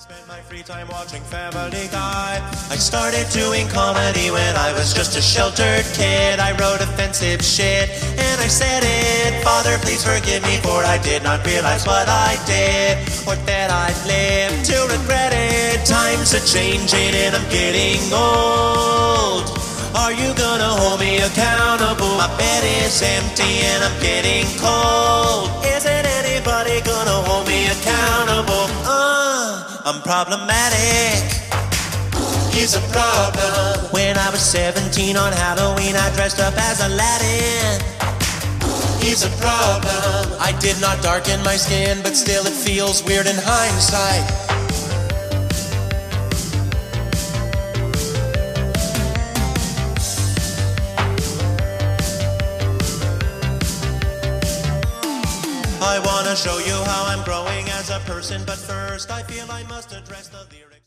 spent my free time watching Family Guy. I started doing comedy when I was just a sheltered kid. I wrote offensive shit and I said it. Father, please forgive me, for I did not realize what I did, or that I'd lived to regret it. Times are changing and I'm getting old. Are you gonna hold me accountable? My bed is empty and I'm getting cold. Isn't anybody gonna hold me accountable? I'm problematic. He's a problem. When I was 17 on Halloween, I dressed up as Aladdin. He's a problem. I did not darken my skin, but still it feels weird in hindsight. I wanna show you how I'm growing as a person, but first I feel I must address the lyrics.